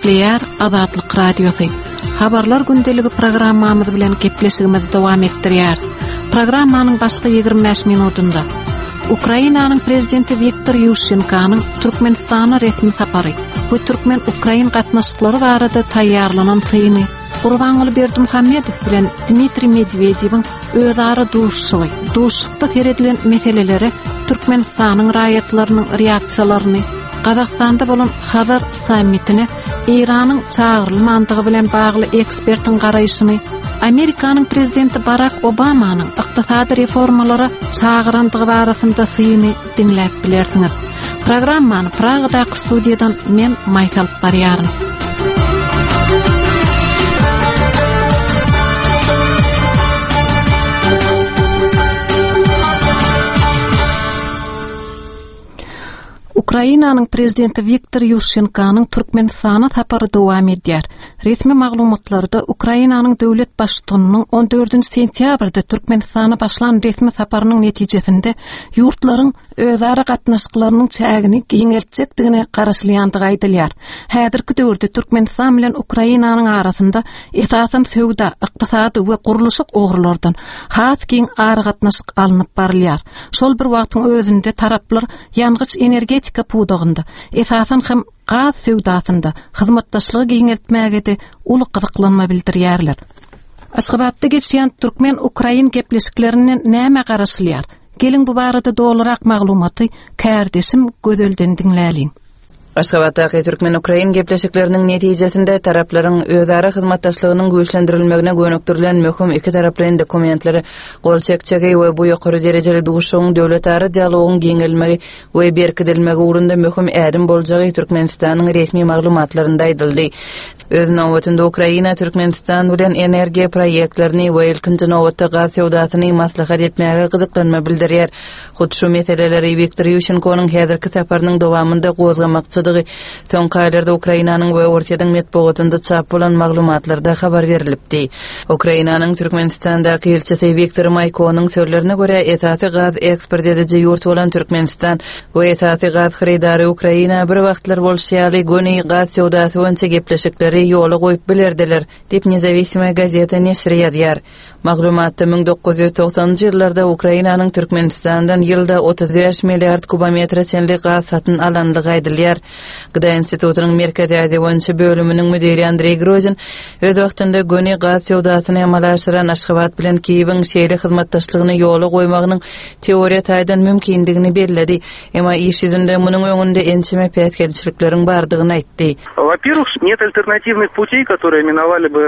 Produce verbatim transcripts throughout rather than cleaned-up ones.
Nükleer Azatlyk Radiosu. Habarlar gündeligi programmamyz bilen gepleşigimiz dowam etdirýär. Programmanyň başga ýygrimi beş minutunda Ukrainanyň prezidenti Viktor Yushchenkonyň Türkmenistana resmi sapary. Bu Türkmen Ukrain gatnaşyklary barada taýýarlanan syny Gurbanguly Berdimuhammedow bilen Dmitri Medvedewiň özara duşşugy, duşşukda teredilen meseleleri Türkmenistanyň raýatlarynyň reaksiýalaryny, Kazakstanda bolan Hazar sammitini, İran'ın çağrılmandygy bilen bagly ekspertin garaýşyny, Amerikanyň prezidenti Barack Obamanyň ykdysady reformalara çağırandygy barasynda syny dinläp bilersiňiz. Programmany Pragadaky studiýadan men Maýsal barýarym. Ukrainanyň prezidenti Viktor Yushchenkonyň Türkmenistana sapary dowam edýär. Resmi maglumatlarda Ukrainanyň döwlet başçysynyň on dördünji sentýabrda Türkmenistana başlan resmi saparynyň netijesinde ýurtlaryň özara gatnaşyklarynyň çägini giňeltjekdigine garaşylýandygy aýdylýar. Häzirki döwürde Türkmenistan bilen Ukrainanyň arasynda esasan söwda, ykdysady we guruluşyk ogurlardan has giň ara gatnaşyk alınıp barylýar. Şol bir wagtyň özünde taraplar ýangıç energetika pudagynda, esasan hem gaz söwdasynda hyzmatdaşlygy giňeltmäge de uly gyzyklanma bildirýärler. Aşgabatda geçýän Türkmen-Ukrain gepleşiklerinden näme garaşylýar? Gelin bu barada dolarak maglumaty kärdeşim Gözelden dinläliň. Aşgabatdaky Türkmen-Ukrain gepleşikleriniň netijesinde taraplaryň özara hyzmatdaşlygynyň güýçlendirilmegine gönükdirilen möhüm iki taraplyň dokumentlary gol çekçegi we bu ýokary derejeli duşuň döwletara dialogyň giňelmegi we berkidilmegi urunda möhüm ädim boljagy Türkmenistanyň resmi maglumatlarynda aýdyldy. Öz nowatynda Ukraina Türkmenistan bilen energiýa proýektlerini we ilkinji nowatda gaz söwdasyny maslahat etmäge gyzyklanma bildirýär. Hut şu meseleleri Viktor Yushchenkonyň häzirki saparynyň dowamında gozgamakçydygy soňky aýlarda Ukrainanyň we Ortaýa medeniýetinde çap bolan maglumatlarda habar berilipdi. Ukrainanyň Türkmenistandaky elçisi Viktor Maykonyň sözlerine görä esasy gaz eksport edici ýurt bolan Türkmenistan we esasy gaz xaridary Ukraina bir wagtlar bolşýaly göni gaz söwdasy boýunça gepleşikleri ýola goýup bilerdiler, dep Nezavisima gazeta neşri ýazýar. Maglumatda ming dokuz ýüz togsanjy ýyllarda Ukrainanyň Türkmenistandan ýylda otuz beş milliard kubometr çenli gaz satyn alandygy aýdylýar. Gıda Institutunyň Merkezi Aziýa boýunça bölüminiň müdiri Andrey Grozin öz wagtynda göni gaz söwdasyny amalaşdyran Aşgabat bilen Kiýewiň şeýle hyzmatdaşlygyny ýola goýmagynyň teoriýa taýdan mümkindigini bellädi. Emma iş ýüzünde munyň öňünde ençime pätkelçilikleriň bardygyny aýtdy. Во-первых, нет альтернативных путей, которые миновали бы.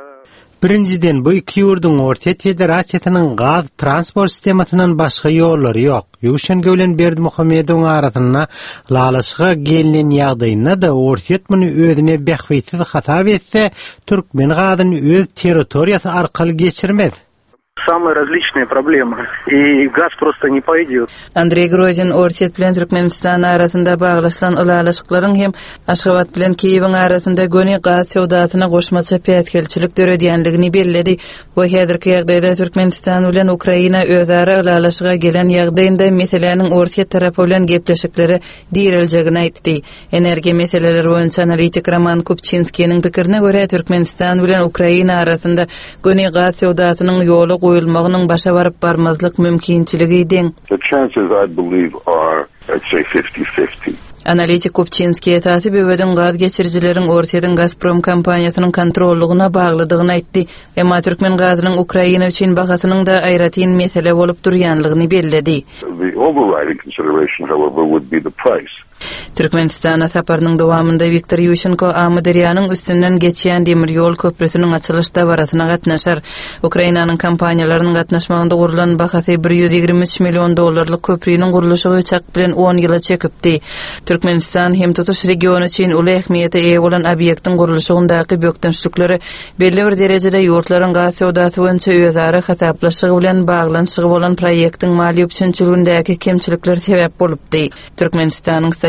Birinciden bu iki ýurdun Ortaýa Federasiýasynyň gaz transport sistemasynyň başga ýollary ýok. Yushchenko bilen Berdimuhammedow arasyna lalaşyga gelinen ýagdaýynda da Ortaýa muny özüne bähwesiz hasap etse, Türkmen gazyny öz territoriýasy arkaly geçirmez. Самые различные проблемы, и газ просто не пойдет. Андрей Грозин Ortaýa bilen Türkmenistan arasynda baglaşylan ulalaşyklaryň hem Aşgabat bilen Kiýewiň arasynda göni gaz söwdasyna goşmaça pätkelçilik döredýänligini belledi. Bu häzirki ýagdaýda Türkmenistan bilen Ukraina özara ulalaşyga gelen ýagdaýynda meseleniň Ortaýa tarapy bilen gepleşikleri diýiljegini aýtdy. Energiýa meseleleri boýunça analitik Roman Kupçinskiň pikirine görä Türkmenistan bilen Ukraina arasynda göni gaz söwdasynyň ýoly goýulmagynyň başa baryp barmazlyk mümkinçiligi deň. The chances I believe are I'd say fifty fifty. Analitik Kupçinski esasy böweden gaz geçirjileriň Ortaýa Gazprom kompaniýasynyň kontrollugyna baglydygyny aýtdy. Emma Türkmen gazynyň Ukraina üçin bahasynyň da aýratyn mesele bolup durýanlygyny belledi. The overriding consideration, however, would be the price. Türkmenistana saparynyň dowamında Viktor Yushchenko Amudaryanyň üstünden geçýän demir ýol köprüsiniň açylyşda barasyna gatnaşar. Ukrainanyň kampaniýalarynyň gatnaşmagynda gurulan bahasy bir ýüz ýigirme üç million dollarlyk köprüniň guruluşy uçak bilen on ýyla çekipdi. Türkmenistan hem tutuş regiony üçin uly ähmiýete eýe bolan obyektiň guruluşyndaky bökdençlikleri belli bir derejede ýurtlaryň gaz söwdasy boýunça özara hasaplaşygy bilen baglanyşygy bolan proýektiň mali üçinçiligindäki kemçilikler sebäp bolupdy. Türkmenistanyň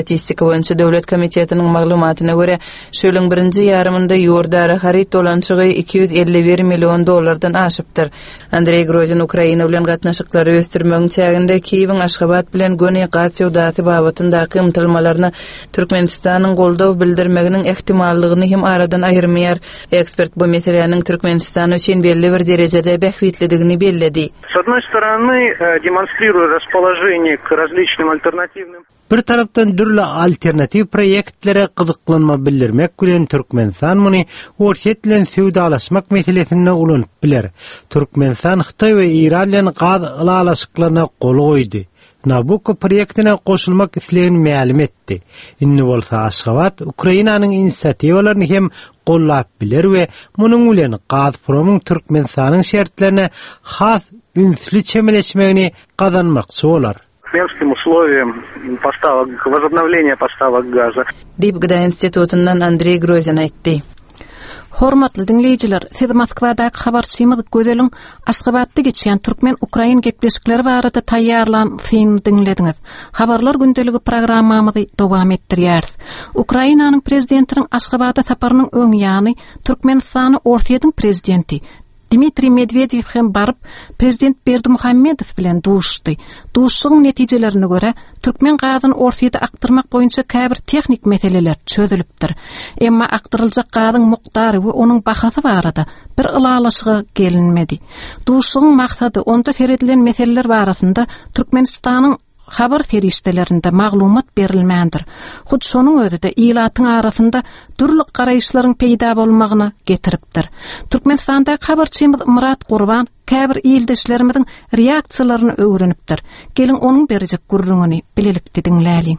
statistika boýunça Döwlet Komitetiniň maglumatyna görä, şöylüň birinji ýarymynda ýurdary harit dolançygy iki yüz elli bir million dollardan aşypdyr. Andrey Grozin Ukraina bilen gatnaşyklary ösdürmek çäginde Kiýewiň Aşgabat bilen göni gaz sowdasy babatyndaky ymtylmalaryna Türkmenistanyň goldaw bildirmeginiň ihtimallygyny hem aradan aýyrmaýar. Ekspert bu meseleniň Türkmenistan üçin belli bir derejede bähwitligini belledi. С одной стороны, демонстрируя расположение к различным альтернативным. Bir tarapdan dürle alternativ proyektlere gyzyklanma bildirmek bilen Türkmenistan muny orşet bilen sowdalaşmak meselesine ulanyp biler. Türkmenistan Xitay we İran bilen gaz alalaşyklaryna gol goýdy. Nabucco proyektine koşulmak isleyen ma'lum etdi. Inni bolsa Aşgabat Ukrainanyň inisiatiwalaryny hem gollap biler we munyň bilen Gazpromyň Türkmenistanyň şertlerine has ünsli çemeleşmegini gazanmakçy bolar. Венским условиям поставок, возобновления поставок газа. Dip Gıda Institutundan Andrey Grozin aýtdy. Hormatly dinleýijiler, siz Moskwadaky habarçymyzy gözeliň Aşgabatda geçýän Türkmen-Ukrain gepleşikleri barada taýýarlan film dinlediňiz. Habarlar gündeligi programmamyzy dowam etdirýäris. Ukrainanyň prezidentiniň Aşgabata saparynyň öňýany Türkmenistany Ortaýadyň prezidenti Dmitri Medvedev hem barıp prezident Berdimuhammedow bilen duşdy. Duşugyň netijelerine göre Türkmen gazyny Ortaýada aktyrmak boýunça käbir tehnik meseleler çözülipdir. Emma aktyrıljak gazyň mukdary we onuň bahasy barada bir ılalaşyga gelinmedi. Duşugyň maksady onda teredilen meseleler barasynda Türkmenistanyň habar feriştelerinde maglumat berilmändir. Hud şonuň özü de ilatyň arasynda durly garaýşlaryň peýda bolmagyna getiripdir. Türkmenistanda habarçymyz Murat Gurban käbir ýyldaşlarymyzyň reaksiýalaryny öwrenipdir. Gelin onuň berjek gurrungyny bilelikde dinläýin.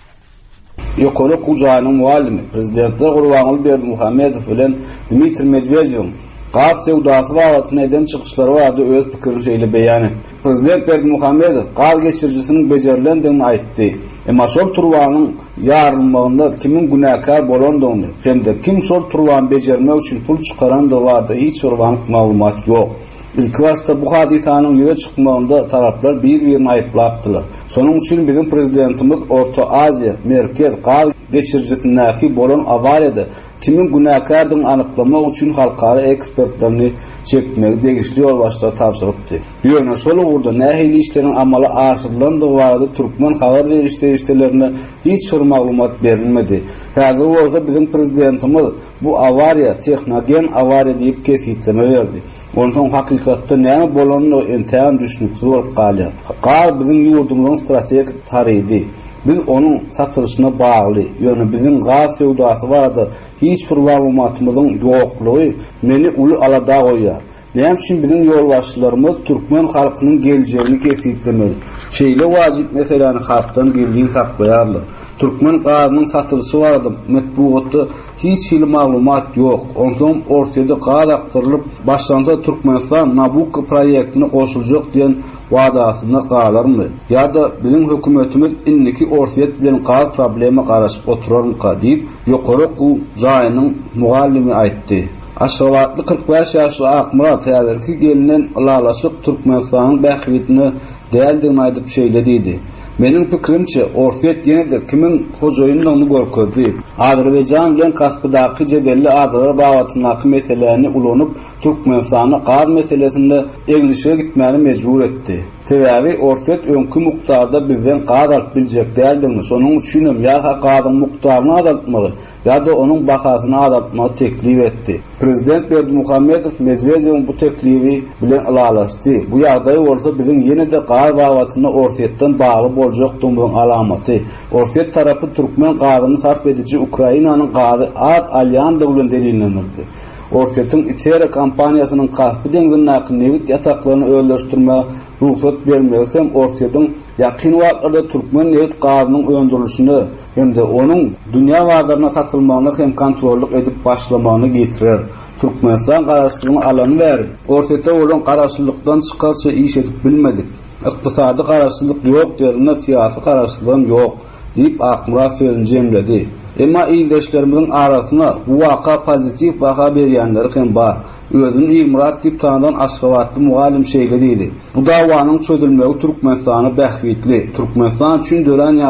Ýokary Kujanyň muallimi prezidentler Gurbanuly Berdimuhammedow bilen Dmitri Medvedew gaz sowdasy wagtyna eden çykyşlary barada öz pikirini şeýle beýan etdi. Prezident Berdimuhammedow gaz geçirjisiniň bejerilendigini aýtdy. Emma şol turwanyň ýarylmagynda kimin günäkar bolandygyny, hemde kim şol turwany bejermek üçin pul çykarandygy barada hiç sorwanyk maglumat ýok. İlk wagtda bu hadisanyň ýüze çykmagynda taraplar bir-birini aýyplapdylar. Şonuň üçin bizim prezidentimiz Orta Aziýa, Merkez gaz geçirjisindäki bolan awariýada kimin günäkardygyny anyklamak üçin halkara ekspertlerini çekmek degişli ýol başda tapşyrypdy. Ýöne şol ugurda nähili işleriň amaly aşyrylandygy barada Türkmen habar berişleri işlerine hiç şol maglumat berilmedi. Häzir bolsa bizim prezidentimiz bu awariýa texnogen awariýa diýip kesgitleme berdi. Ondan hakykatda näme bolanyny entäm düşnüksiz bolup galýar. Gar bizim ýurdumyzyň strategik taryhy. Biz onuň satylışyna bagly, ýöne bizim gaz sowdasy barada hiç bir maglumatymyzyň ýoklugy meni uly alada goýar. Näme üçin bizim ýolbaşçylarymyz Türkmen halkynyň geljegini kesgitlemeli. Şeýle wajyp meseleni halkdan geldiğini saklaýarlar. Türkmen gazynyň satylysy barada metbuatda hiç hili maglumat ýok. Ondan Ortaýada gaz aktyrylyp başlansa Türkmenistan Nabucco proyektine goşuljak diýen wadasyna galarmy? Ýa-da bizim hökümetimiz inniki Ortaýat bilen gaz problemi garaşyp oturarmyka diýip ýokary Kujaýynyň muallimi aýtdy. Aşgabatly kırk beş ýaşly Akmurat häzirki gelinen ulalaşyp Türkmenistanyň bähwitini däldigini aýdyp şeýledidi. Menin pikirimçe Ortaýat ýene-de kimin hojaýynlygyny görkezdi. Azerbaýjan bilen Kaspydaky jedelli adalar bawatynaky meselelerini ulanyp Türkmenistany gaz meselesinde eglişe gitmäni mejbur etdi. Sebäbi Ortaýat öňkü mukdarda bizden gaz alyp biljek däldigini, şonuň üçin hem ýa-da gazyň mukdaryny azaltmagy ýa-da onuň bahasyny azaltmagy teklip etdi. Prezident Berdimuhammedow Medvedewň bu teklibi bilen alalaşdy. Bu ýagdaý bolsa bizim ýene-de gaz bawatyny Ortaýatdan bagly boljakdygynyň alamaty. Ortaýat tarapy Türkmen gazyny sarf edici Ukrainanyň gazy az alýandy bilen delillendirdi. Ortaýatyň İTERA kompaniýasynyň Kaspy deňizindäki newit ýataklaryny öldürmek ruhsat bermek hem Ortaýatyň ýakyn wagtlarda Türkmen newit gazynyň öndürilişini hemde onuň dünýä bazarına satylmagyny hem kontrollik edip başlamagyny getirer. Türkmenistan garaşlygyny alan ber. Ortaýatda bolan garaşlykdan çykarça iş edip bilmedik. Iqtisady garaşlyk ýok derine siýasy garaşlygym ýok diýip Akmurat sözüni jemledi. Emma ýyldaşlarymyzyň arasyna bu waka pozitiv baha berýänleri hem bar. Özüni İlmurat diýip tanadan Aşgabatly muallim şeýledidi. Bu dawanyň çözülmegi Türkmenistany bähwitli, Türkmenistan üçin dölen ýagdaý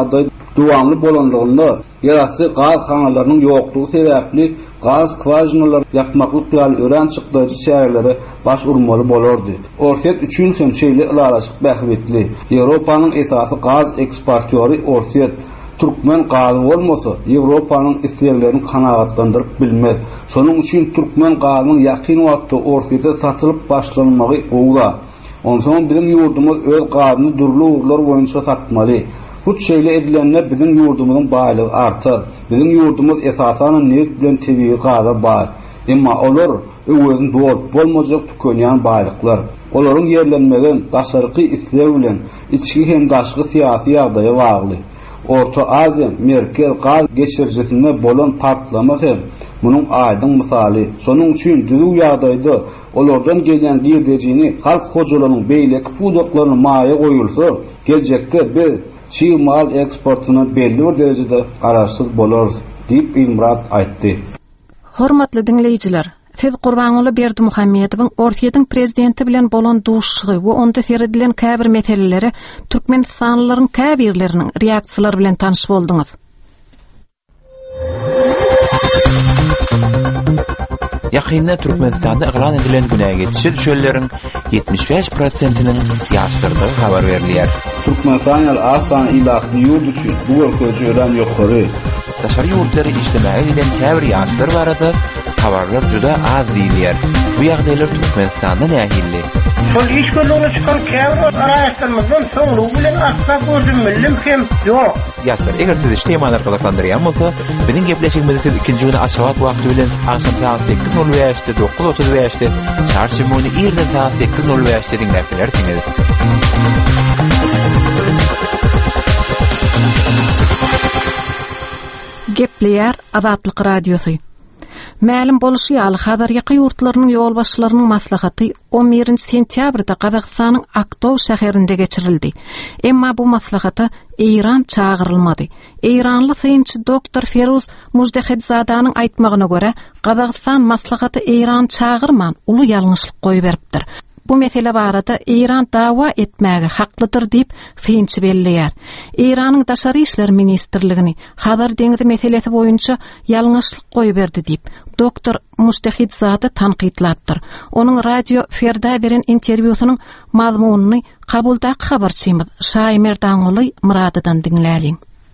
duwanly bolanlygynda ýarasy gaz kanallarının ýoklugy sebäpli gaz kvajinalar yapmaklyk ýaly ören çykdyjy şäherlere baş urmaly bolardy. Orset üçin hem şeýle ylaraşyk bähbetli. Ýewropanyň esasy gaz eksportýory Orset Türkmen gazy bolmasa Ýewropanyň isleýlerini kanagatlandyryp bilmez. Şonuň üçin Türkmen gazynyň ýakyn wagtda Orsetde satylyp başlanmagy gowla. Onsoň bizim ýurdumyz öz gazyny durly uglar boýunça satmaly. Bu şeýle edilenler bizim ýurdumyzyň baýlygy artar. Bizim ýurdumyz esasan niyet bilen tebii gaza bar. Emma olar özüň dolup bolmajak tükenýän baýlyklar. Olaryň ýerlenmegen daşarky isleýi bilen içki hem daşky syýasy ýagdaýa bagly. Orta Aziya Merkel gaz geçirjisinde bolan partlamak hem munyň aýdyň misaly. Şonuň üçin düzüň ýagdaýda olardan gelýän girdejini halk hojalarynyň beýleki pudaklaryny maýa goýulsa, geljekde bir çiğ mal eksportuna belli bir derecede araşsyz bolar diýip Ilmurat aýtdy. Hormatly dinleýijiler, Fez Gurbanoğlu Berdimuhammedowyň Orsiýetiň prezidenti bilen bolan duşşugy we onda seredilen käbir meseleleri Türkmenistanlylaryň käbirleriniň reaksiýalary bilen tanyş boldyňyz. Ýakynda Türkmenistanda yglan edilen günäge geçişi düşenleriň ýetmiş beş prosentiniň ýaşdyrdygy habar berilýär. Türkmenistan ýaly asan ilahly ýurt üçin bu ölkede ören ýokary. Daşary ýurtlary işlemäge edilen käbir ýaşdyr barada habarlar juda az diýilýär. Bu ýagdaýlar Türkmenistanda nähilli? Şol iş gözüne çıkan käbir araşdyrmazdan soňlugy bilen asla gözüm millim hem ýok. Ýaşlar, eger siz iş temalar gyzyklandyrýan bolsa, biziň gepleşigimizi siz ikinji güni aşawat wagty bilen akşam saat sekiz nol beşde dokuz otuz beşde çarşamba günü ýerde saat sekiz nol beşde dinläp bilersiňiz. Gepleýär Azatlyk radiosu. Mälim boluşy ýaly Hazar ýaky ýurtlarynyň ýol başçylarynyň maslahaty on birinji sentýabrda Gazagstanyň Aktow şäherinde geçirildi. Emma bu maslahata Iran çağırılmadı. İranly synçy doktor Feruz Mujdahedzadanyň aýtmagyna görä, Gazagstan maslahaty Iran çağırman uly ýalňyşlyk goýup beripdir. Bu mesele barada İran dawa etmäge haklydyr diýip synçy belleýär. İranyň daşary işler ministrligini Hazar deňizi meselesi boýunça ýalňyşlyk goýup berdi diýip doktor Mujdahedzada tanqidlapdyr. Onuň radio Ferda beren interwýusynyň mazmunyny kabuldaky habarçymyz Şaýmer Daňly Muradydan dinläliň.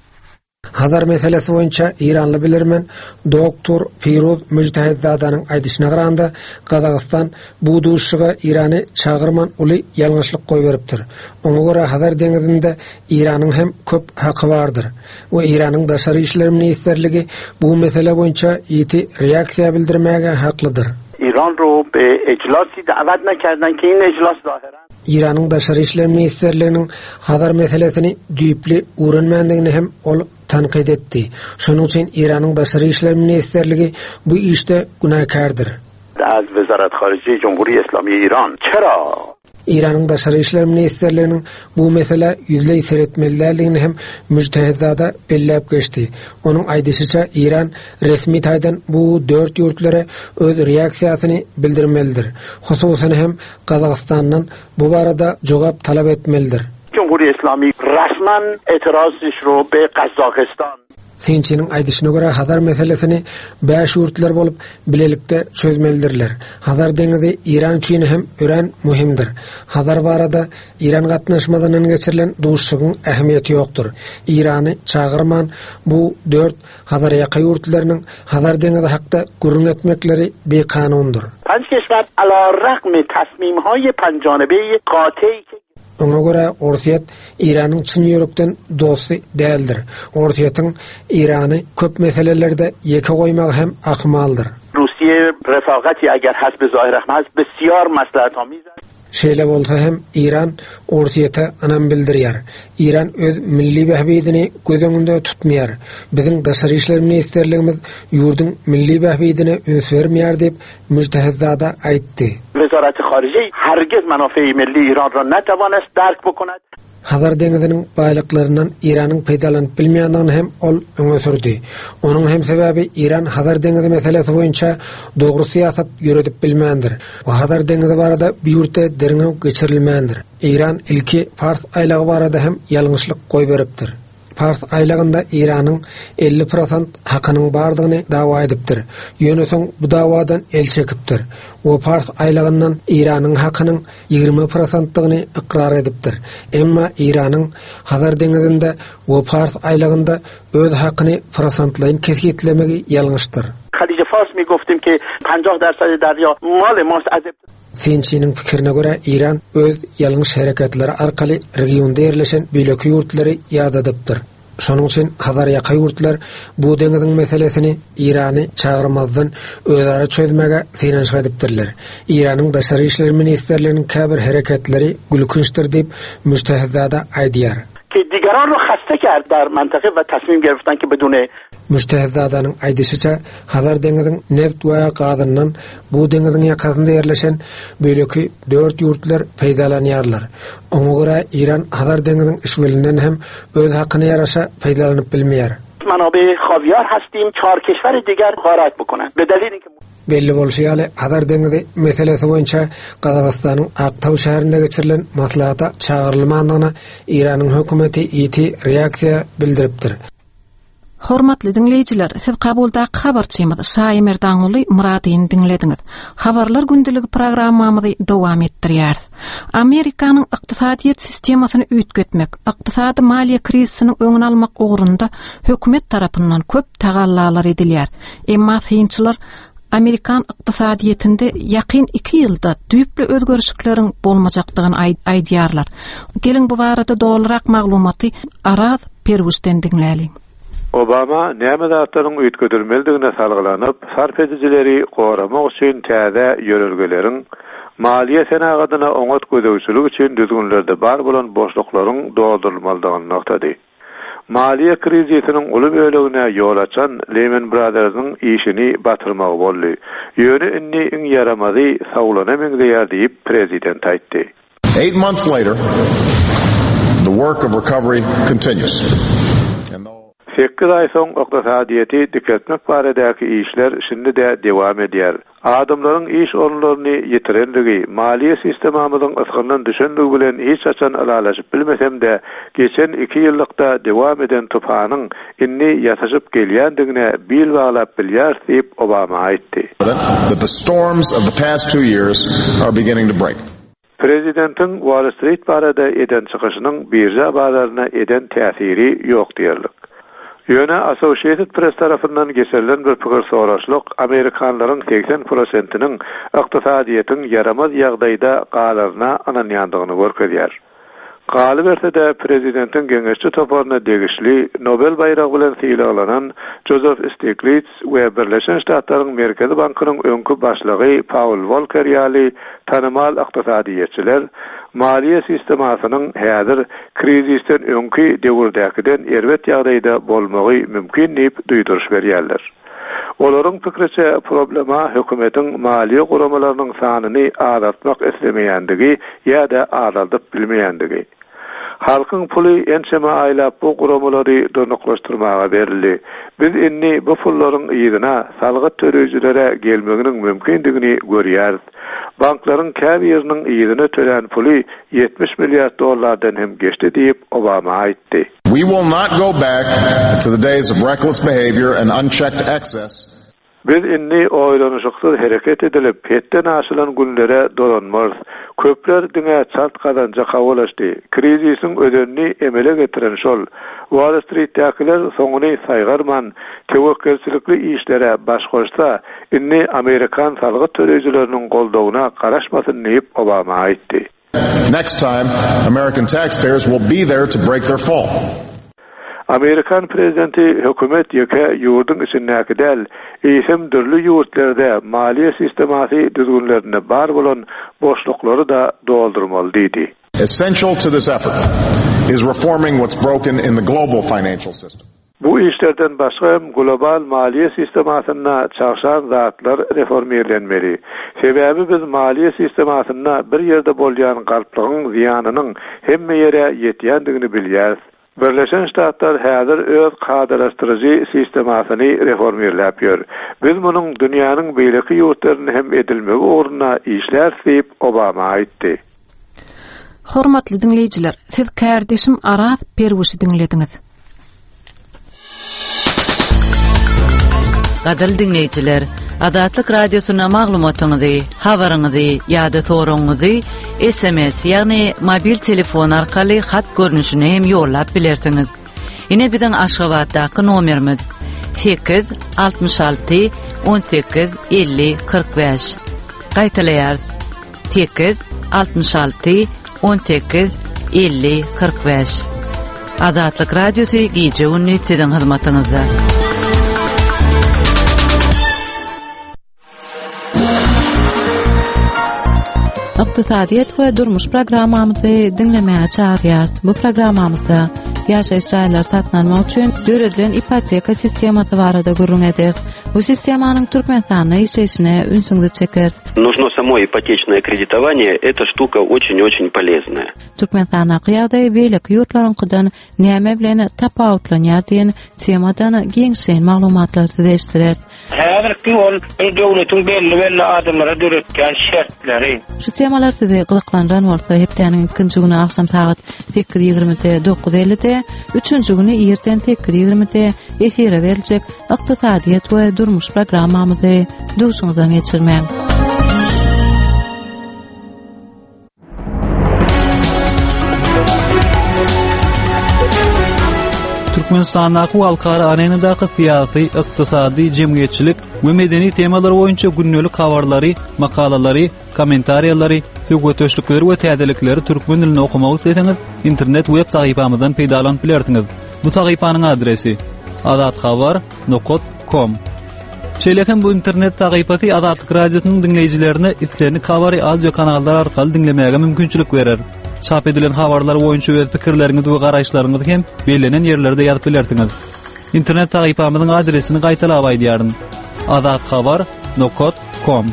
Hazar meselesi boýunça İranly bilirmen doktor Firuz Mujdahedzadanyň aýdyşyna garanda Gazagstan bu duşşuga İrany çağırman uly ýalňyşlyk goýup beripdir. Oňa görä Hazar deňizinde İranyň hem köp haky bardyr. We İranyň daşary işler ministrligi bu mesele boýunça ýeti reaksiýa bildirmäge haklydyr. İran ro be ejlasy davet näkerden keyin ejlas zahiren İranyň daşary işler ministrliginiň Hazar meselesini düýpli uranmandygyny hem ol tanqid etdi. Şonuň üçin İranyň daşary işler ministrligi bu işte günahkardyr. Az Wezaret Harici Cumhuriyet İslami İran çera İranyň daşary işler ministrliginiň bu mesele ýüzlej seretmeliligini hem Mujdahedzada belläp geçdi. Onuň aýdysyça İran resmi taýdan bu dört ýurtlara öz reaksiýasyny bildirmelidir. Hususan hem Gazagstandan bu barada jogap talap etmelidir. Cumhuriyet İslami rasman etiraz işro be Gazakistan. Synçynyň aýdyşyna görä Hazar meselesini beş ýurtlar bolup bilelikde çözmelidirler. Hazar deňizi İran üçin hem ören muhimdir. Hazar barada İran gatnaşmadan geçirilen duşşugyň ähmiýeti ýokdur. İrany çağırman bu dört Hazar ýaky ýurtlarynyň Hazar deňizi hakda gurrun etmekleri bekanundur. Panç keşwer ala ragmy tasmimhaýy panjanabeýi qaty Oňa görä Orsiýet İranyň çyn ýörekden dosty däldir. Orsiýetyň İrany köp meselelerde ýeke goýmagy hem akmaldyr. Russiýa refagaty eger hasb zahir ahmaz besyar maslahatamiz. Şeýle bolsa hem İran Orsiýete anam bildirýär. İran öz milli behbidini göz öňünde tutmaýar. Biziň daşary işler ministrligimiz ýurduň milli behbidini üns bermeýär diýip Mujdahedzada aýtdy. Wezaret Harici hergiz menafei milli İranra netawanyst derk bokunat. Hazar deňiziniň baýlyklaryndan İranyň peýdalanyp bilmeýändigini hem ol öňe sürdi. Onuň hem sebäbi İran Hazar deňizi meselesi boýunça dogry syýasat ýöredip bilmändir. O Hazar deňizi barada bir ýurtda derňew geçirilmändir. İran ilki Fars aýlagy barada hem ýalňyşlyk goýup beripdir. Fars aylagynda Iranyň elli prosent hakynyň bardygyny dawa edipdir. Ýöne soň bu dawadan el çekipdir. O Fars aylagyndan Iranyň hakynyň ýigirme prosentdygyny ikrar edipdir. Emma Iranyň Hazar deňizinde o Fars aylagynda öz hakyny prosentlaryň kesgitlemegi ýalňyşdyr. خلیج فارس می گفتیم که پنجاه درصد دریا مال ماست. از Finçiniň pikirine göre İran öz ýalňyş hereketleri arkaly regionda ýerleşen böleki ýurtlary ýad edipdir. Şonuň üçin Hazar ýaka ýurtlar bu deňiziň meselesini İrany çağırmazdan özara çözmege finansy edipdirler. İranyň daşary işler ministerleriniň käbir hereketleri gülkünçdir diýip müstehzada aýdýar. که دیگران رو خسته کرد در منطقه و تصمیم گرفتن که بدون müstehzadanyň aýdysyça Hazar deňiziň neft we gazyndan bu deňiziň ýakasynda ýerleşen böleki dört ýurtlar peýdalanýarlar. Oňa görä İran Hazar deňiziň işgalinden hem öz hakyny ýaraşa peýdalanyp bilmeýär. منابع خاویار هستیم چهار کشور دیگر غارت بکنن به دلیل اینکه belli bolşaýaly Hazar deňizi meselesi boýunça Gazagystanyň Aktaw şäherinde geçirilen maslahata çağırylmagyna Iranyň hökümeti ýeti reaksiýa bildiripdir. Hormatly dinleýijiler, siz kabulda habarçymyz Şahy Merdaňoğly Muradyny dinlediňiz. Habarlar gündüligi programmamyzy dowam etdirýär. Amerikanyň ykdysadyýet sistemasyny üýtgetmek, ykdysady maliýe krizisini öňüne almak ugrunda hökümet tarapyndan köp tagallar edilýär. Emma synçylar Amerikan ykdysadyýetinde ýakyn iki ýylda düýpli özgörüşlikleriň bolmajakdygyny aýdýarlar. Gelin bu barada dolarak maglumaty Araz Perwüşden dinläli. Obama näme zatlaryň üýtgedilmelidigine salgylanyp, sarf edijileri goramak üçin täze ýörelgeleriň maliýe senagadyna oňat gözegçilik üçin düzgünlerde bar bolan boşluklaryň doldurulmalydygyny noktady. Maliýe krizisiniň uly bölegine ýol açan Lehman Brothersyň işini batyrmak boldy. Ýöne inni iň yaramazy saglanamaýar diýip prezident aýtdy. Eight months later, the work of recovery continues. sekiz ay soň ykdysadyýety diketmek baradäki işler şimdi de dewam edýär. Adamlaryň iş orunlaryny ýetirenligi, maliýe sistemamyzyň ysgyndan düşendigi bilen hiç açan alalaşyp bilmesem de geçen iki ýyllykda dewam eden tufanyň inni ýaşaşyp gelýändigine bil baglap bilýär diýip Obama aýtdy. That the storms of the past two years are beginning to break. Prezidentin Wall Street barada eden çykyşynyň birja bazaryna eden täsiri ýok diýerlik. Ýöne Associated Press tarafından geçirilen bir pikir soraşlyk Amerikanlaryň seksen prosentiniň ykdysadyýetin yaramaz ýagdaýda galaryna ananýandygyny görkezýär. Galy berse de prezidentin geňeşçi toparyna degişli Nobel baýragy bilen syýlanan Joseph Stiglitz we Birleşen Ştatlaryň Merkezi Bankynyň öňkü başlygy Paul Volcker ýaly tanymal ykdysadyýetçiler maliýe sistemasynyň häzir krizisten öňkü döwürdäkiden erbet ýagdaýda bolmagy mümkin diýip duýduruş berýärler. Olaryň pikiriçe problema hökümetiň maliýe guramalarynyň sanyny azaltmak islemeýändigi ýa-da azaldyp bilmeýändigi. Halkyň puly ençeme aýlap bu guramalary donuklaşdyrmaga berildi. Biz inni bu pullaryň ýygyna salgyt törejilere gelmeginiň mümkindigini görýäris. Banklaryň käbiriniň ýygyna tören puly yetmiş milliard dollardan hem geçdi diýip Obama aýtdy. We will not go back to the days of reckless behavior and unchecked excess. Biz inni oýlanyşyksy hereket edilip hetden aşylan günlere dolanmaz. Köpler diňe çalt kazanja kawalaşdy. Krizisiň ödenini emele getiren şol. Wall Street'täkiler soňuny saýgarman, tewekkelçilikli işlere başgoşsa, inni Amerikan salgyt törejileriniň goldawyna garaşmasyn diýip Obama aýtdy. Next time, American taxpayers will be there to break their fall. Amerikan prezidenti hökümet ýeke ýurdun içindäki del, eýsem dürli ýurtlarda maliýe sistemasy düzgünlerine bar bolan boşluklary da doldurmaly diýdi. Essential to this effort is reforming what's broken in the global financial system. Bu işlerden başga hem global maliýe sistemasyna çagşan zatlar reformerlenmeli. Sebäbi biz maliýe sistemasyna bir ýerde bolýan galplygyň ziýanynyň hemme ýere ýetýändigini bilýäris. Birleşen Ştatlar häzir öz kadraşdyryjy sistemasyny reformerläp ýör. Biz munyň dünýäniň beýleki ýurtlaryny hem edilmegi oruna işler diýip Obama aýtdy. Hormatly dinleýijiler, siz kardeşim Araz Perwüşi dinlediňiz. Gadal dinleyiciler, Adatlyk Radiosyna maglumatyňyzy, habaryňyzy ýa-da soragyňyzy S M S ýagny mobil telefon arkaly hat görnüşine hem ýollap bilersiňiz. Ine biziň Aşgabatdaky nomerimiz sekiz altmış alty on sekiz elli kırk beş. Gaýtaýar sekiz altmış alty on sekiz elli kırk beş. Adatlyk Radiosy gije günni siziň hyzmatyňyzda. Iqtisadiyet we durmuş programmamyzy dinlemäge çağırýar. Bu programmamyzda ýaşaýyş jaýlary satlanmak üçin döredilen ipoteka sistematy barada gurrun ederiz. Bu sistemanyň Türkmenistanda işleşine ünsüňizi çeker. Нужно само ипотечное кредитование, эта штука очень-очень полезная. Türkmenistanda ýa-da beýlek ýurtlaryňkydan näme bilen tapawutlanýar diýen temadan giňşen maglumatlar diýişdirer. Häzirki ol döwletiň belli belli adamlara döretýän şertleri. Şu temalar sizi gyzyklandan bolsa hepdeniň ikinji güni akşam saat sekiz ýigrimide dokuz ellide, üçünji güni erten sekiz ýigrimide efire beriljek Iqtisadiyet we durmuş programmamyzy duşuňyzdan geçirmäň. Türkmenistan'daki halkara arenadaky siyasi, iqtisadi, jemgyýetçilik we medeni temalar boýunça günnelik habarlary, makalalary, kommentariýalary, söhbetleşikleri we täzelikleri türkmen dilinde okumak isteseňiz, internet web sahypamyzdan peýdalanyp bilersiňiz. Bu sahypanyň adresi adatxabar nokta com. Şeýlekem bu internet sahypasy Adatlyk Radiosynyň dinleýijilerine islerini kabary audio kanallar arkaly dinlemäge mümkinçilik berer. Çap edilen habarlar boýunça öz pikirleriňizi we garaşlaryňyzy hem belenen ýerlerde ýazyp bilersiňiz. İnternet sahypamyzyň adresini gaýtalap aýdýaryn. adatxabar nokta com.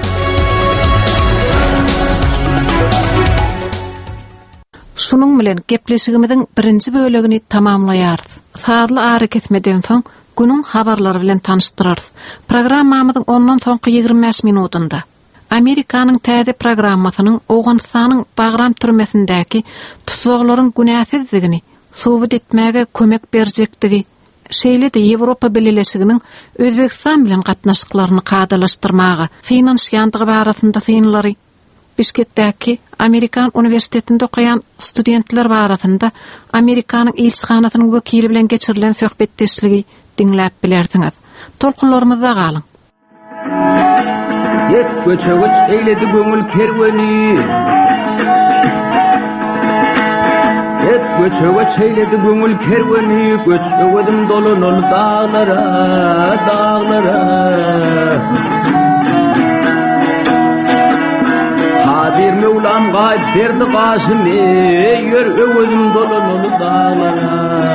Şunun bilen gepleşigimiziň birinji bölegini tamamlaýarys. Saatly ary kesmeden soň günüň habarlary bilen tanıştyrarys. Programmamyzyň ondan soňky ýygrimi beş minutynda Amerikanyň täze programmasynyň Owganystanyň Bagram türmesindäki tutuklaryň günäsizligini subut etmäge kömek berjektigi, şeýle-de Ýewropa Birleşiginiň Özbekistan bilen gatnaşyklaryny kadalaşdyrmagy, finansiýandygy barasynda synlary, Bişkekdäki Amerikan Uniwersitetinde okuyan studentler barasynda Amerikanyň elçixanasynyň wekili bilen geçirilen söhbetdeşligi dinläp bilersiňiz. Tolkunlarymyzda galyň. Yet göçegeç eyledi göňül kerweni. Yet göçegeç eyledi göňül kerweni, göçegedim dolunul dağlara, dağlara. Hadir Mevlam gaýp berdi gaşymy, ýör öwüdim dolunul dağlara.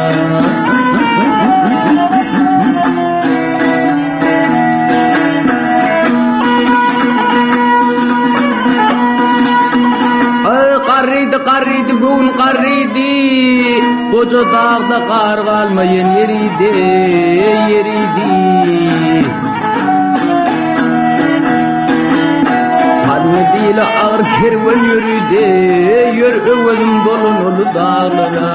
Qarridi qarridi bugün qarridi, koca dağda qar qalmayan yeridi, yeridi. Sadmı değil ağır kervan yürüdi, yür övelim dolunulu dağlara.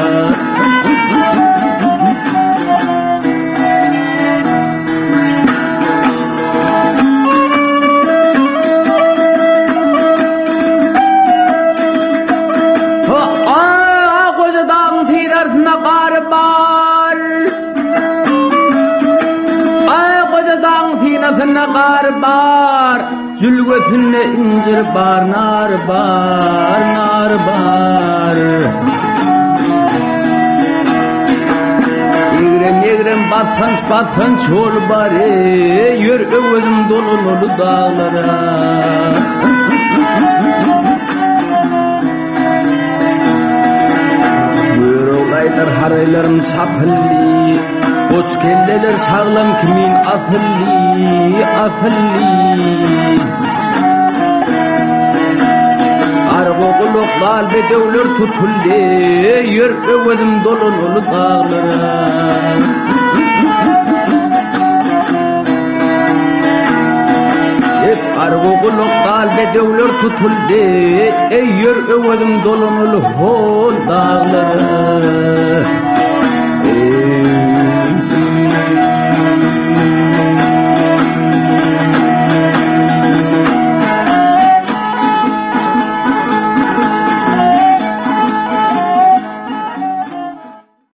Nar bar, zülvetinde incir bar, nar bar, nar bar. Egrem egrem batsanç batsanç ol bari, yür övedim dolunulu dağlara. Buyruğaylar haraylarım çapılli, koç kelleler sağlam kimin asılli, asılli. Argo kuluklar ve devler tutulli, yür övedim dolunulu dağlara. Hep argo kuluklar ve devler tutulli, ey yür övedim dolunulu hol dağlara.